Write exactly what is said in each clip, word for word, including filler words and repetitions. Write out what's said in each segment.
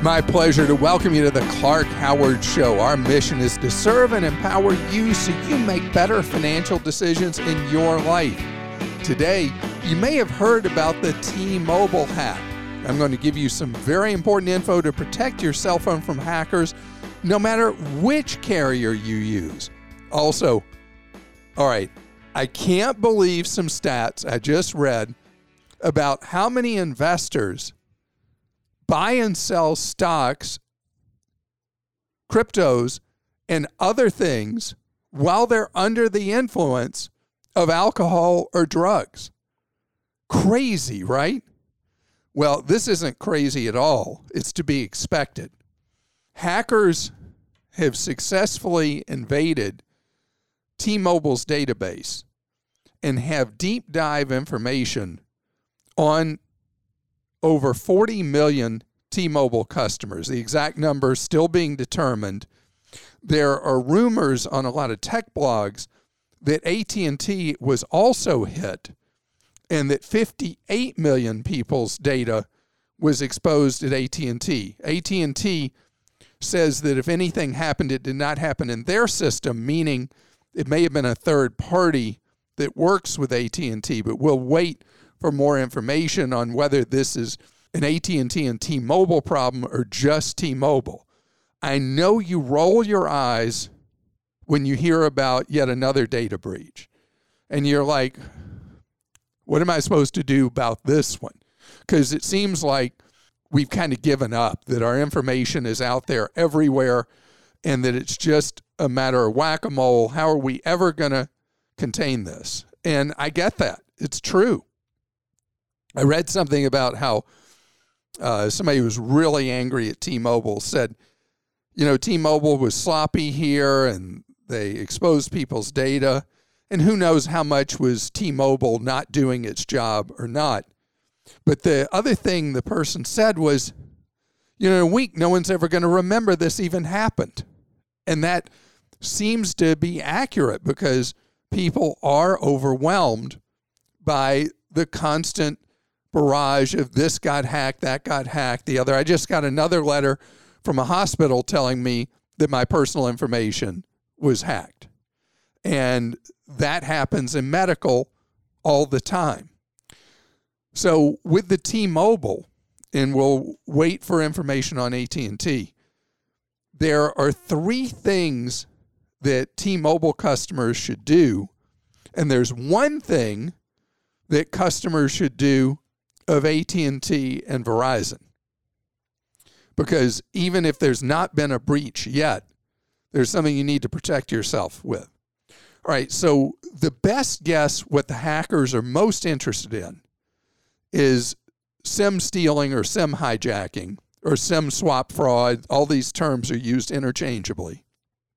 my pleasure to welcome you to the Clark Howard Show. Our mission is to serve and empower you so you make better financial decisions in your life. Today, you may have heard about the T-Mobile hack. I'm going to give you some very important info to protect your cell phone from hackers, no matter which carrier you use. Also, all right, I can't believe some stats I just read about how many investors buy and sell stocks, cryptos, and other things while they're under the influence of alcohol or drugs. Crazy, right? Well, this isn't crazy at all. It's to be expected. Hackers have successfully invaded T-Mobile's database and have deep dive information on over forty million T-Mobile customers. The exact number is still being determined. There are rumors on a lot of tech blogs that A T and T was also hit and that fifty-eight million people's data was exposed at A T and T. A T and T says that if anything happened, it did not happen in their system, meaning it may have been a third party that works with A T and T, but we'll wait for more information on whether this is an A T and T and T-Mobile problem or just T-Mobile. I know you roll your eyes when you hear about yet another data breach. And you're like, what am I supposed to do about this one? Because it seems like we've kind of given up, that our information is out there everywhere and that it's just a matter of whack-a-mole. How are we ever going to contain this? And I get that. It's true. I read something about how uh, somebody who was really angry at T-Mobile said, you know, T-Mobile was sloppy here and they exposed people's data. And who knows how much was T-Mobile not doing its job or not. But the other thing the person said was, you know, in a week, no one's ever going to remember this even happened. And that seems to be accurate because people are overwhelmed by the constant barrage of this got hacked, that got hacked, the other. I just got another letter from a hospital telling me that my personal information was hacked. And that happens in medical all the time. So with the T-Mobile, and we'll wait for information on A T and T, there are three things that T-Mobile customers should do. And there's one thing that customers should do of A T and T and Verizon. Because even if there's not been a breach yet, there's something you need to protect yourself with. All right, so the best guess what the hackers are most interested in is SIM stealing or SIM hijacking or SIM swap fraud. All these terms are used interchangeably.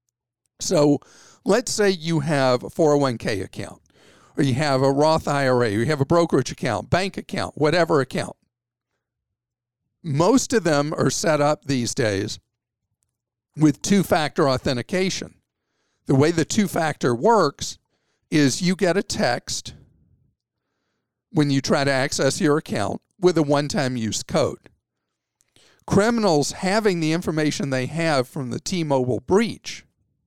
So let's say you have a four oh one k account, or you have a Roth I R A, or you have a brokerage account, bank account, whatever account. Most of them are set up these days with two-factor authentication. The way the two-factor works is you get a text when you try to access your account with a one-time use code. Criminals having the information they have from the T-Mobile breach,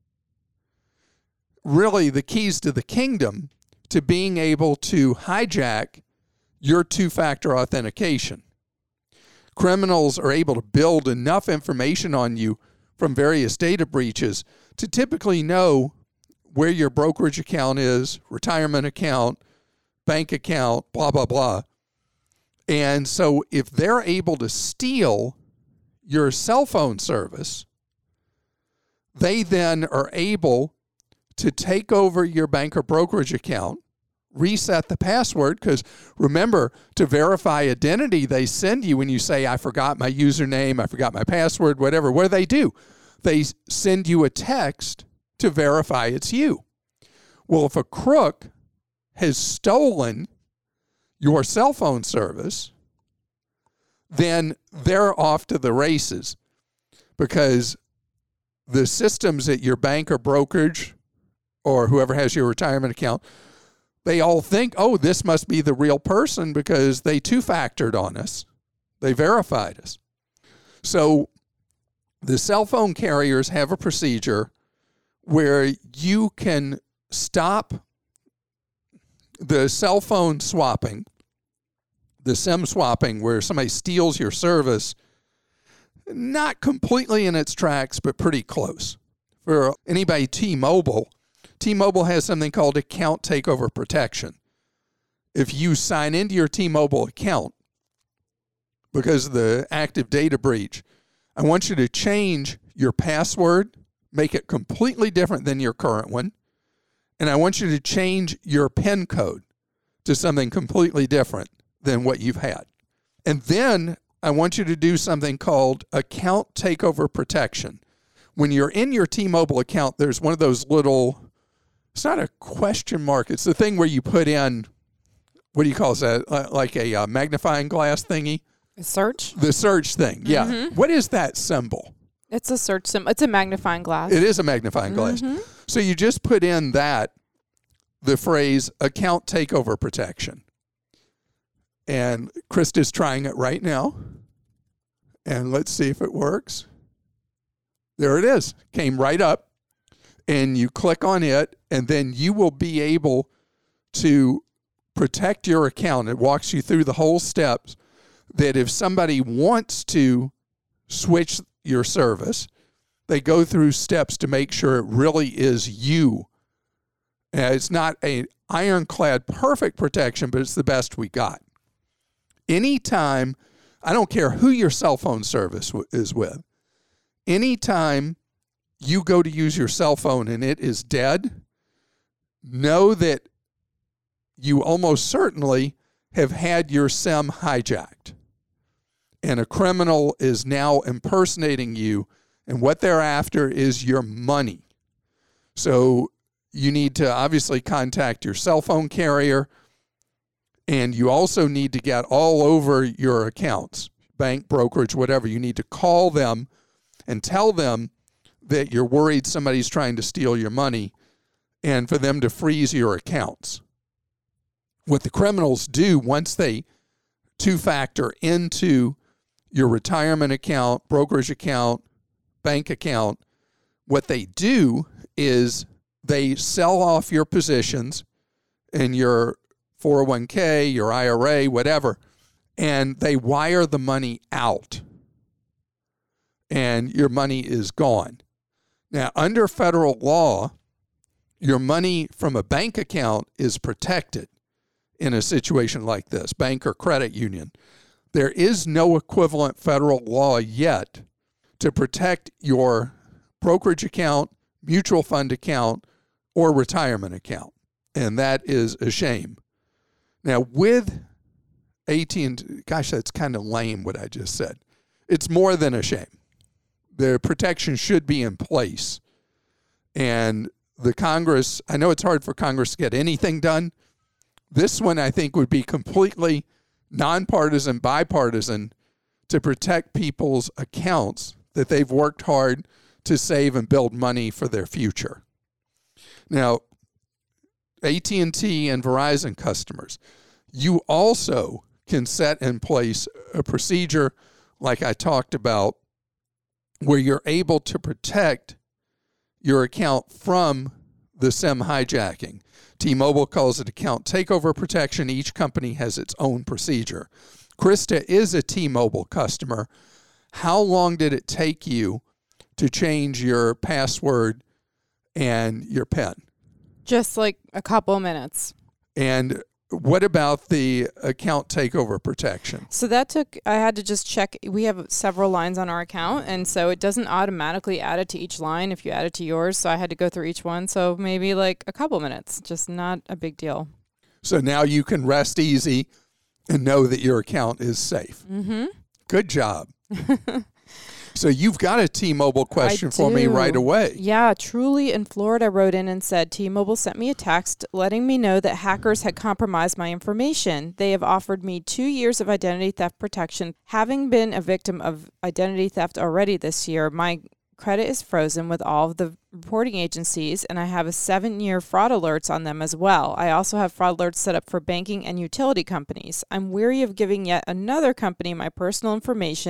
really the keys to the kingdom to being able to hijack your two-factor authentication. Criminals are able to build enough information on you from various data breaches to typically know where your brokerage account is, retirement account, bank account, blah, blah, blah. And so if they're able to steal your cell phone service, they then are able to take over your bank or brokerage account, reset the password, because remember, to verify identity, they send you when you say, I forgot my username, I forgot my password, whatever. What do they do? They send you a text to verify it's you. Well, if a crook has stolen your cell phone service, then they're off to the races, because the systems at your bank or brokerage or whoever has your retirement account, they all think, oh, this must be the real person because they two-factored on us. They verified us. So The cell phone carriers have a procedure where you can stop the cell phone swapping, the SIM swapping, where somebody steals your service, not completely in its tracks, but pretty close. For anybody T-Mobile, T-Mobile has something called account takeover protection. If you sign into your T-Mobile account because of the active data breach, I want you to change your password, make it completely different than your current one, and I want you to change your PIN code to something completely different than what you've had. And then I want you to do something called account takeover protection. When you're in your T-Mobile account, there's one of those little, it's not a question mark, it's the thing where you put in, what do you call that, like a uh, magnifying glass thingy? A search? The search thing, yeah. Mm-hmm. What is that symbol? It's a search symbol. It's a magnifying glass. It is a magnifying glass. Mm-hmm. So you just put in that, the phrase account takeover protection. And Krista's trying it right now. And let's see if it works. There it is. Came right up. And you click on it, and then you will be able to protect your account. It walks you through the whole steps that if somebody wants to switch your service, they go through steps to make sure it really is you. And it's not an ironclad perfect protection, but it's the best we got. Anytime, I don't care who your cell phone service w- is with, anytime you go to use your cell phone and it is dead, know that you almost certainly have had your SIM hijacked. And a criminal is now impersonating you, and what they're after is your money. So you need to obviously contact your cell phone carrier, and you also need to get all over your accounts, bank, brokerage, whatever. You need to call them and tell them that you're worried somebody's trying to steal your money and for them to freeze your accounts. What the criminals do once they two-factor into your retirement account, brokerage account, bank account, what they do is they sell off your positions in your four oh one k, your I R A, whatever, and they wire the money out, and your money is gone. Now, under federal law, your money from a bank account is protected in a situation like this, bank or credit union. There is no equivalent federal law yet to protect your brokerage account, mutual fund account, or retirement account, and that is a shame. Now, with A T and T, gosh, that's kind of lame what I just said. It's more than a shame. The protection should be in place. And the Congress, I know it's hard for Congress to get anything done. This one, I think, would be completely nonpartisan, bipartisan to protect people's accounts that they've worked hard to save and build money for their future. Now, A T and T and Verizon customers, you also can set in place a procedure like I talked about where you're able to protect your account from the SIM hijacking. T-Mobile calls it account takeover protection. Each company has its own procedure. Krista is a T-Mobile customer. How long did it take you to change your password and your PIN? Just like a couple of minutes. And what about the account takeover protection? So that took, I had to just check. We have several lines on our account, and so it doesn't automatically add it to each line if you add it to yours. So I had to go through each one. So maybe like a couple minutes, just not a big deal. So now you can rest easy and know that your account is safe. Mm-hmm. Good job. So you've got a T-Mobile question I for do. me right away. Yeah, Truly in Florida wrote in and said, T-Mobile sent me a text letting me know that hackers had compromised my information. They have offered me two years of identity theft protection. Having been a victim of identity theft already this year, my credit is frozen with all of the reporting agencies, and I have a seven-year fraud alerts on them as well. I also have fraud alerts set up for banking and utility companies. I'm weary of giving yet another company my personal information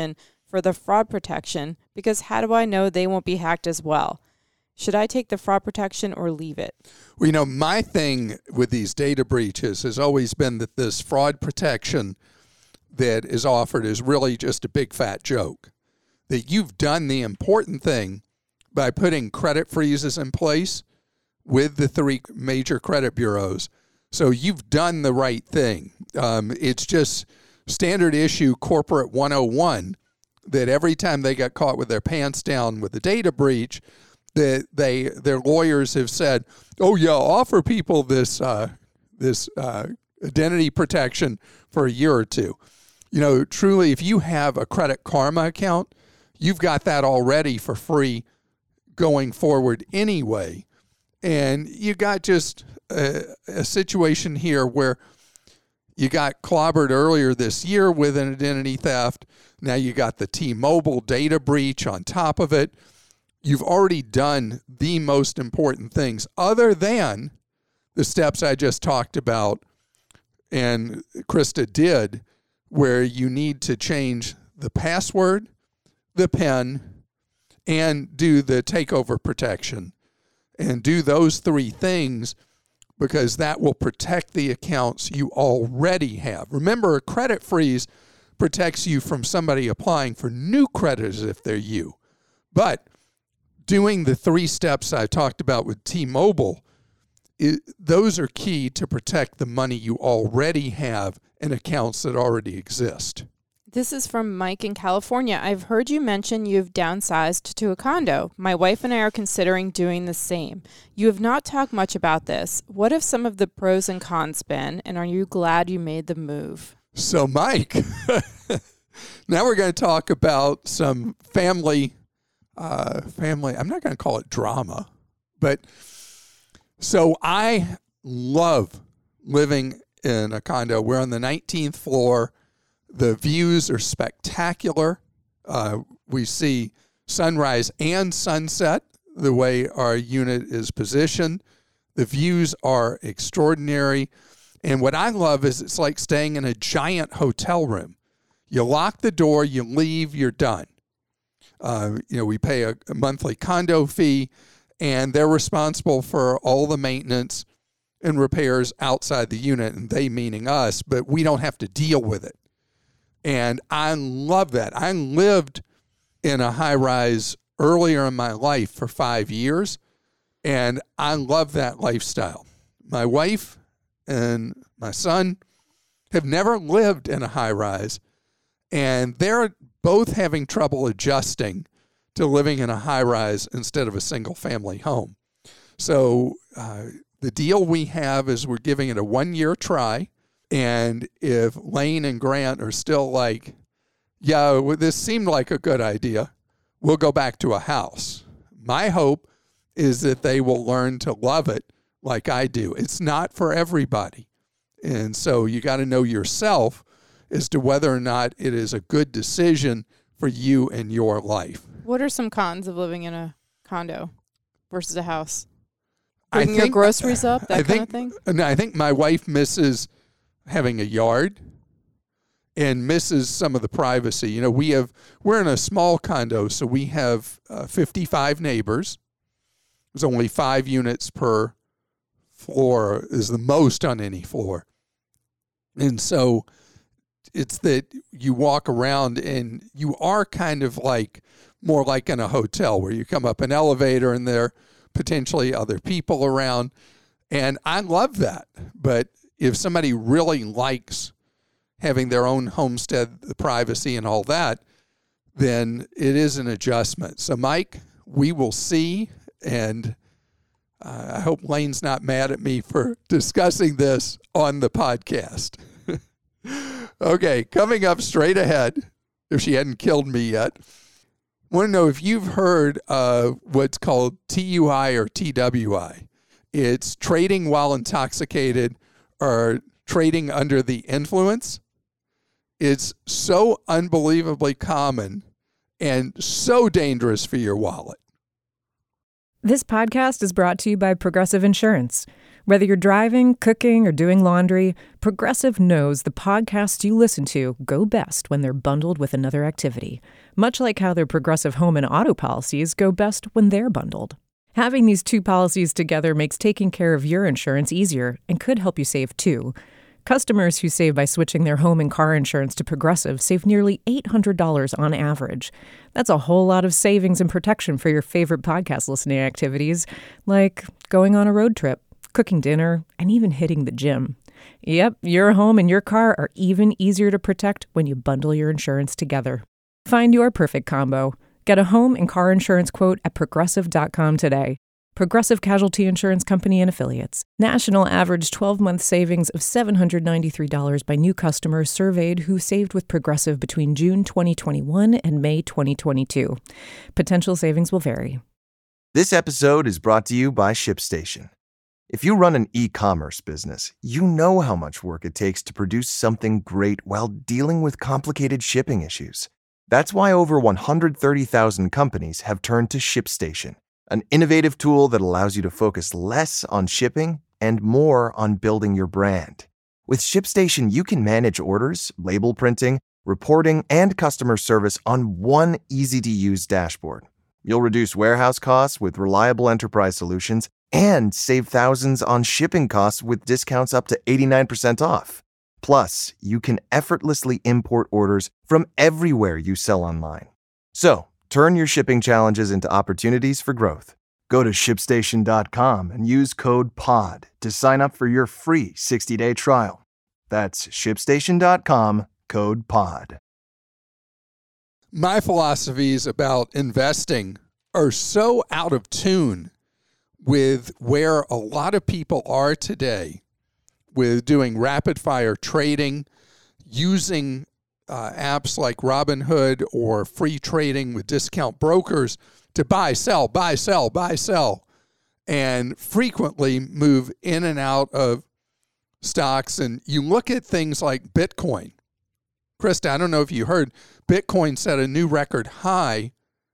for the fraud protection, because how do I know they won't be hacked as well? Should I take the fraud protection or leave it? Well, you know, my thing with these data breaches has always been that this fraud protection that is offered is really just a big fat joke. That you've done the important thing by putting credit freezes in place with the three major credit bureaus. So you've done the right thing. Um, it's just standard issue corporate one oh one that every time they got caught with their pants down with a data breach, that they their lawyers have said, "Oh yeah, offer people this uh, this uh, identity protection for a year or two." You know, truly, if you have a Credit Karma account, you've got that already for free going forward anyway. And you got just a, a situation here where you got clobbered earlier this year with an identity theft. Now you got the T-Mobile data breach on top of it. You've already done the most important things other than the steps I just talked about and Krista did, where you need to change the password, the PIN, and do the takeover protection. And do those three things because that will protect the accounts you already have. Remember, a credit freeze protects you from somebody applying for new credit if they're you. But doing the three steps I talked about with T-Mobile, it, those are key to protect the money you already have in accounts that already exist. This is from Mike in California. I've heard you mention you've downsized to a condo. My wife and I are considering doing the same. You have not talked much about this. What have some of the pros and cons been, and are you glad you made the move? So, Mike, now we're going to talk about some family, uh, family, I'm not going to call it drama, but so I love living in a condo. We're on the nineteenth floor. The views are spectacular. Uh, we see sunrise and sunset the way our unit is positioned. The views are extraordinary. And what I love is it's like staying in a giant hotel room. You lock the door, you leave, you're done. Uh, you know, we pay a, a monthly condo fee, and they're responsible for all the maintenance and repairs outside the unit, and they meaning us, but we don't have to deal with it. And I love that. I lived in a high-rise earlier in my life for five years, and I love that lifestyle. My wife and my son have never lived in a high-rise, and they're both having trouble adjusting to living in a high-rise instead of a single-family home. So uh, the deal we have is we're giving it a one-year try. And if Lane and Grant are still like, yeah, well, this seemed like a good idea, we'll go back to a house. My hope is that they will learn to love it like I do. It's not for everybody. And so you got to know yourself as to whether or not it is a good decision for you and your life. What are some cons of living in a condo versus a house? Bringing I think, your groceries up, that I kind think, of thing? No, I think my wife misses having a yard and misses some of the privacy. You know, we have, we're in a small condo, so we have uh, fifty-five neighbors. There's only five units per floor is the most on any floor. And so it's that you walk around and you are kind of like, more like in a hotel where you come up an elevator and there are potentially other people around. And I love that. But if somebody really likes having their own homestead, the privacy and all that, then it is an adjustment. So, Mike, we will see. And uh, I hope Lane's not mad at me for discussing this on the podcast. Okay, coming up straight ahead, if she hadn't killed me yet, I want to know if you've heard of what's called T U I or T W I. It's trading while intoxicated or trading under the influence. It's so unbelievably common and so dangerous for your wallet. This podcast is brought to you by Progressive Insurance. Whether you're driving, cooking, or doing laundry, Progressive knows the podcasts you listen to go best when they're bundled with another activity, much like how their Progressive home and auto policies go best when they're bundled. Having these two policies together makes taking care of your insurance easier and could help you save too. Customers who save by switching their home and car insurance to Progressive save nearly eight hundred dollars on average. That's a whole lot of savings and protection for your favorite podcast listening activities, like going on a road trip, cooking dinner, and even hitting the gym. Yep, your home and your car are even easier to protect when you bundle your insurance together. Find your perfect combo. Get a home and car insurance quote at progressive dot com today. Progressive Casualty Insurance Company and Affiliates. National average twelve-month savings of seven hundred ninety-three dollars by new customers surveyed who saved with Progressive between June twenty twenty-one and May twenty twenty-two. Potential savings will vary. This episode is brought to you by ShipStation. If you run an e-commerce business, you know how much work it takes to produce something great while dealing with complicated shipping issues. That's why over one hundred thirty thousand companies have turned to ShipStation, an innovative tool that allows you to focus less on shipping and more on building your brand. With ShipStation, you can manage orders, label printing, reporting, and customer service on one easy-to-use dashboard. You'll reduce warehouse costs with reliable enterprise solutions and save thousands on shipping costs with discounts up to eighty-nine percent off. Plus, you can effortlessly import orders from everywhere you sell online. So, turn your shipping challenges into opportunities for growth. Go to ship station dot com and use code P O D to sign up for your free sixty-day trial. That's ship station dot com, code P O D. My philosophies about investing are so out of tune with where a lot of people are today with doing rapid fire trading, using uh, apps like Robinhood or free trading with discount brokers to buy, sell, buy, sell, buy, sell, and frequently move in and out of stocks. And you look at things like Bitcoin. Krista, I don't know if you heard, Bitcoin set a new record high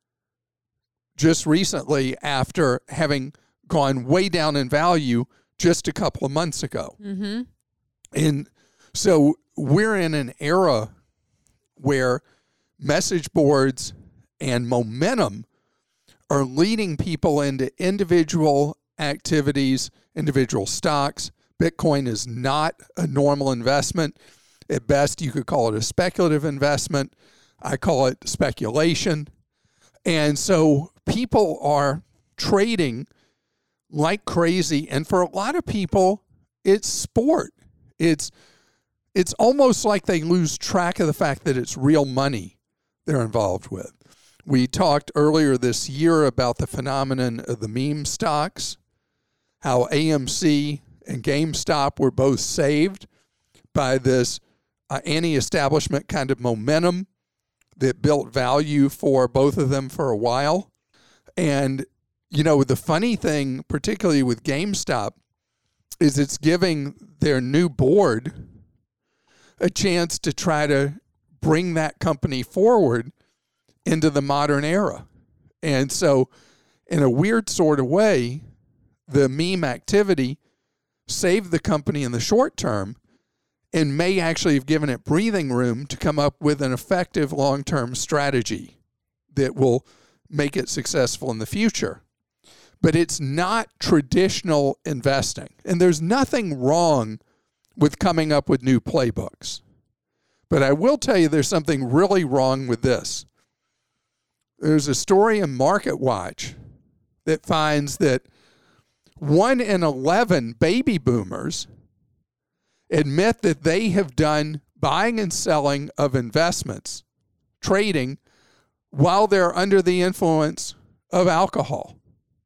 just recently after having gone way down in value just a couple of months ago. Mm-hmm. And so we're in an era where message boards and momentum are leading people into individual activities, individual stocks. Bitcoin is not a normal investment. At best, you could call it a speculative investment. I call it speculation. And so people are trading like crazy. And for a lot of people, it's sport. It's it's almost like they lose track of the fact that it's real money they're involved with. We talked earlier this year about the phenomenon of the meme stocks, how A M C and GameStop were both saved by this uh, anti-establishment kind of momentum that built value for both of them for a while. And, you know, the funny thing, particularly with GameStop, is it's giving their new board a chance to try to bring that company forward into the modern era. And so, in a weird sort of way, the meme activity saved the company in the short term and may actually have given it breathing room to come up with an effective long-term strategy that will make it successful in the future. But it's not traditional investing. And there's nothing wrong with coming up with new playbooks. But I will tell you there's something really wrong with this. There's a story in MarketWatch that finds that one in eleven baby boomers admit that they have done buying and selling of investments, trading, while they're under the influence of alcohol.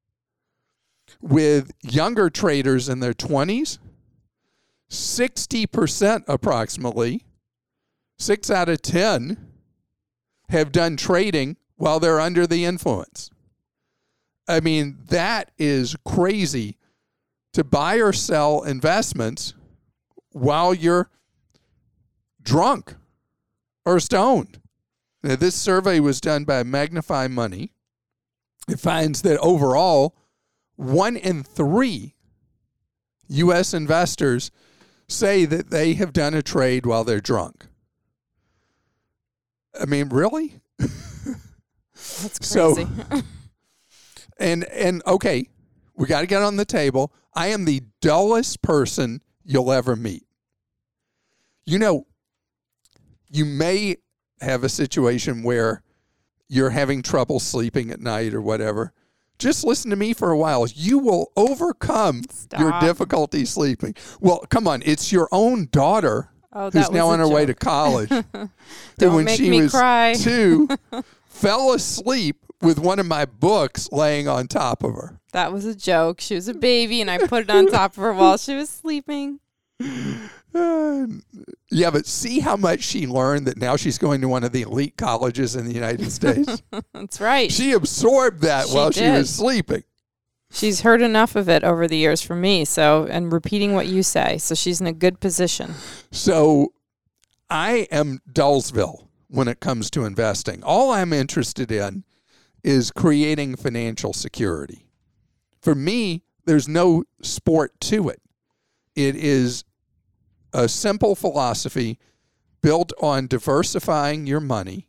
With younger traders in their twenties, sixty percent approximately, six out of ten, have done trading while they're under the influence. I mean, that is crazy to buy or sell investments while you're drunk or stoned. Now, this survey was done by Magnify Money. It finds that overall, one in three U S investors say that they have done a trade while they're drunk. I mean, really? That's crazy. So, and, and okay, we got to get on the table. I am the dullest person you'll ever meet. You know, you may have a situation where you're having trouble sleeping at night or whatever. Just listen to me for a while. You will overcome Stop. your difficulty sleeping. Well, come on. It's your own daughter Oh, that who's was now a on her way to joke. college. Don't who, when make she me was cry. two, fell asleep with one of my books laying on top of her. That was a joke. She was a baby, and I put it on top of her while she was sleeping. Uh, yeah, but see how much she learned that now she's going to one of the elite colleges in the United States. That's right. She absorbed that She while she did. was sleeping. She's heard enough of it over the years from me, so and repeating what you say, so she's in a good position. So I am Dullsville when it comes to investing. All I'm interested in is creating financial security. For me, there's no sport to it. It is a simple philosophy built on diversifying your money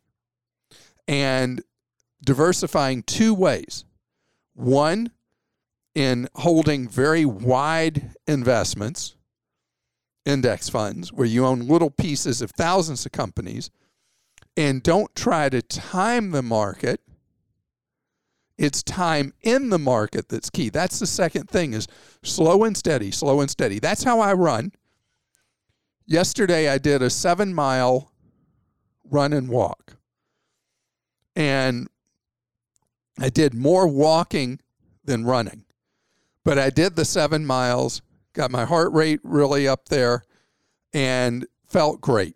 and diversifying two ways. One, in holding very wide investments, index funds, where you own little pieces of thousands of companies, and don't try to time the market. It's time in the market that's key. That's the second thing, is slow and steady, slow and steady. That's how I run. Yesterday, I did a seven-mile run and walk. And I did more walking than running. But I did the seven miles, got my heart rate really up there, and felt great.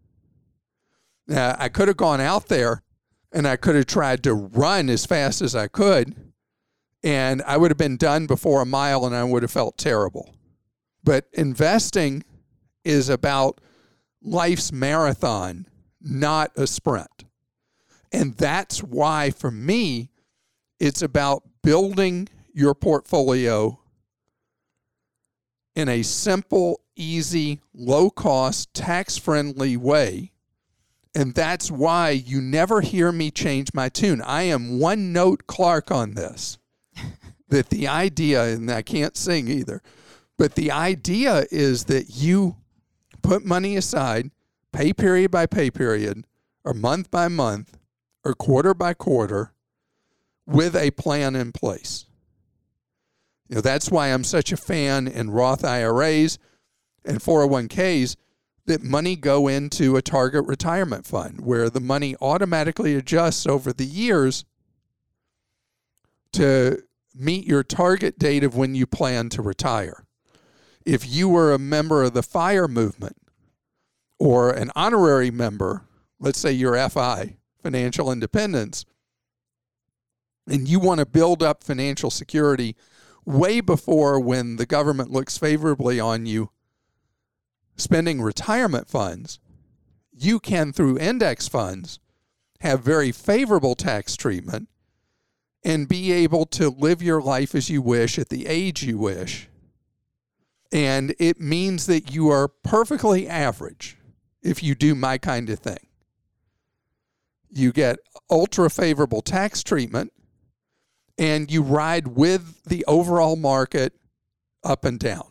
Now, I could have gone out there and I could have tried to run as fast as I could, and I would have been done before a mile and I would have felt terrible. But investing is about life's marathon, not a sprint. And that's why, for me, it's about building your portfolio in a simple, easy, low-cost, tax-friendly way. And that's why you never hear me change my tune. I am one note Clark on this. That the idea, and I can't sing either, but the idea is that you put money aside, pay period by pay period, or month by month, or quarter by quarter, with a plan in place. You know, that's why I'm such a fan in Roth I R As and four oh one k's, that money go into a target retirement fund where the money automatically adjusts over the years to meet your target date of when you plan to retire. If you were a member of the FIRE movement or an honorary member, let's say you're F I, Financial Independence, and you want to build up financial security way before when the government looks favorably on you spending retirement funds, you can, through index funds, have very favorable tax treatment and be able to live your life as you wish at the age you wish. And it means that you are perfectly average if you do my kind of thing. You get ultra favorable tax treatment, and you ride with the overall market up and down.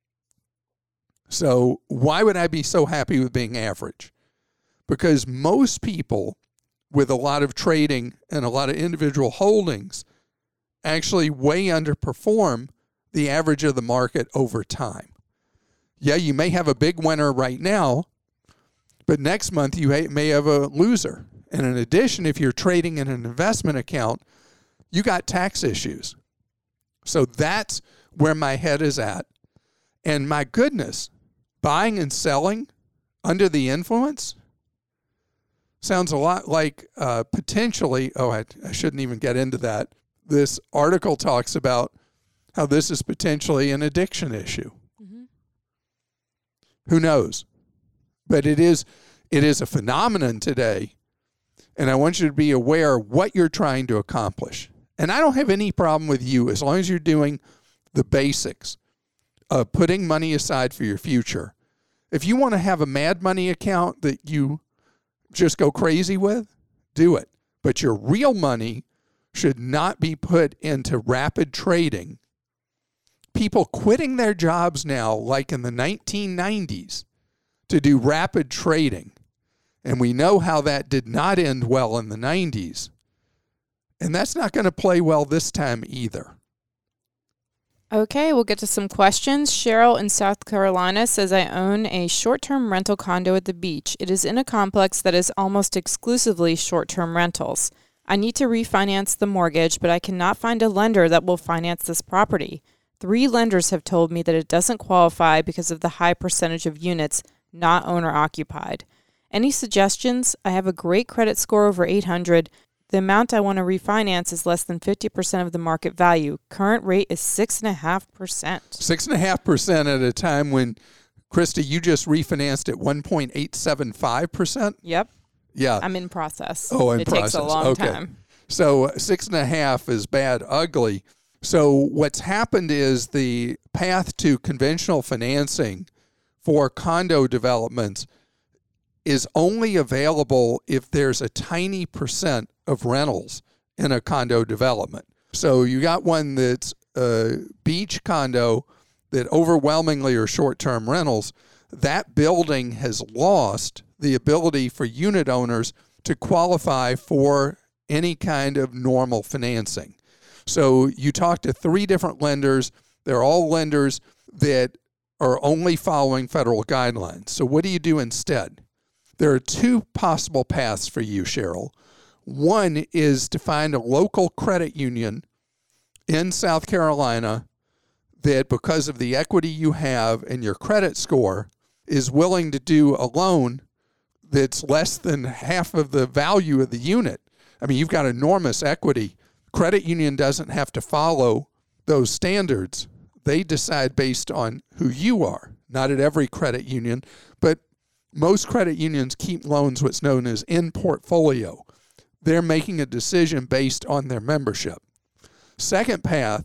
So why would I be so happy with being average? Because most people with a lot of trading and a lot of individual holdings actually way underperform the average of the market over time. Yeah, you may have a big winner right now, but next month you may have a loser. And in addition, if you're trading in an investment account, you got tax issues. So that's where my head is at. And my goodness, buying and selling under the influence sounds a lot like uh, potentially, oh, I, I shouldn't even get into that. This article talks about how this is potentially an addiction issue. Mm-hmm. Who knows? But it is, it is a phenomenon today, and I want you to be aware of what you're trying to accomplish. And I don't have any problem with you as long as you're doing the basics of putting money aside for your future. If you want to have a mad money account that you just go crazy with, do it. But your real money should not be put into rapid trading. People quitting their jobs now, like in the nineteen nineties, to do rapid trading. And we know how that did not end well in the nineties. And that's not going to play well this time either. Okay, we'll get to some questions. Cheryl in South Carolina says, I own a short-term rental condo at the beach. It is in a complex that is almost exclusively short-term rentals. I need to refinance the mortgage, but I cannot find a lender that will finance this property. Three lenders have told me that it doesn't qualify because of the high percentage of units not owner-occupied. Any suggestions? I have a great credit score over eight hundred. The amount I want to refinance is less than fifty percent of the market value. Current rate is six point five percent. six point five percent at a time when, Christy, you just refinanced at one point eight seven five percent? Yep. Yeah. I'm in process. Oh, in it process. It takes a long okay. time. So uh, six and a half is bad, ugly. So what's happened is the path to conventional financing for condo developments is only available if there's a tiny percent of rentals in a condo development. So you got one that's a beach condo that overwhelmingly are short-term rentals. That building has lost the ability for unit owners to qualify for any kind of normal financing. So you talk to three different lenders. They're all lenders that are only following federal guidelines. So what do you do instead? There are two possible paths for you, Cheryl. One is to find a local credit union in South Carolina that, because of the equity you have and your credit score, is willing to do a loan that's less than half of the value of the unit. I mean, you've got enormous equity. Credit union doesn't have to follow those standards. They decide based on who you are. Not at every credit union, but most credit unions keep loans what's known as in portfolio. They're making a decision based on their membership. Second path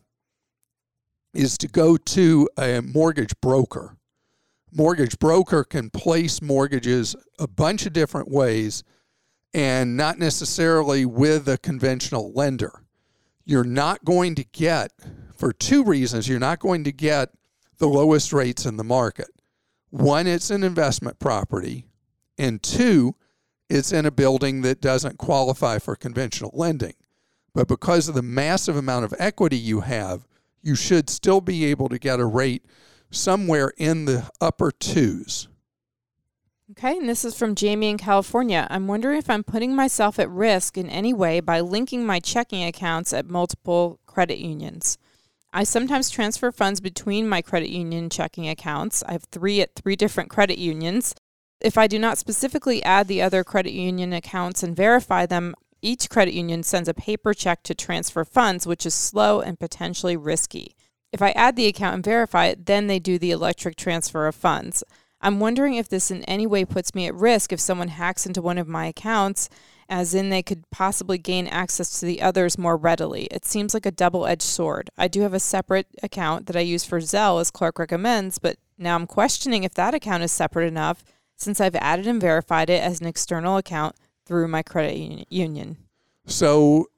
is to go to a mortgage broker. Mortgage broker can place mortgages a bunch of different ways and not necessarily with a conventional lender. You're not going to get, for two reasons, you're not going to get the lowest rates in the market. One, it's an investment property, and two, it's in a building that doesn't qualify for conventional lending. But because of the massive amount of equity you have, you should still be able to get a rate somewhere in the upper twos. Okay, and this is from Jamie in California. I'm wondering if I'm putting myself at risk in any way by linking my checking accounts at multiple credit unions. I sometimes transfer funds between my credit union checking accounts. I have three at three different credit unions. If I do not specifically add the other credit union accounts and verify them, each credit union sends a paper check to transfer funds, which is slow and potentially risky. If I add the account and verify it, then they do the electric transfer of funds. I'm wondering if this in any way puts me at risk if someone hacks into one of my accounts, as in they could possibly gain access to the others more readily. It seems like a double-edged sword. I do have a separate account that I use for Zelle, as Clark recommends, but now I'm questioning if that account is separate enough since I've added and verified it as an external account through my credit uni- union. So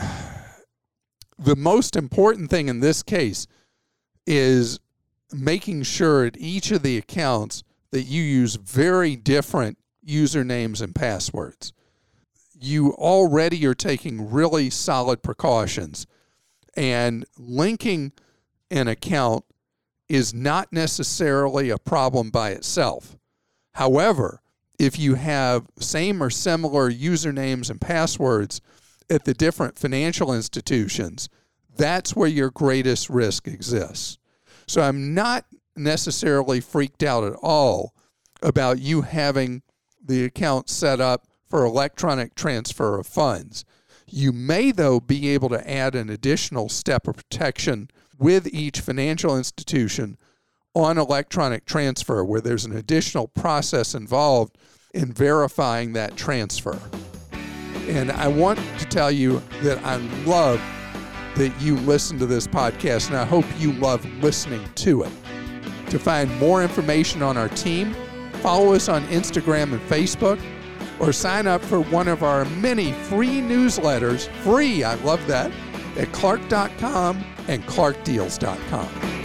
the most important thing in this case is making sure at each of the accounts that you use very different usernames and passwords. You already are taking really solid precautions, and linking an account is not necessarily a problem by itself. However, if you have same or similar usernames and passwords at the different financial institutions, that's where your greatest risk exists. So I'm not necessarily freaked out at all about you having the account set up for electronic transfer of funds. You may, though, be able to add an additional step of protection with each financial institution on electronic transfer, where there's an additional process involved in verifying that transfer. And I want to tell you that I love that you listen to this podcast, and I hope you love listening to it. To find more information on our team, follow us on Instagram and Facebook, or sign up for one of our many free newsletters, free, I love that, at Clark dot com and Clark Deals dot com.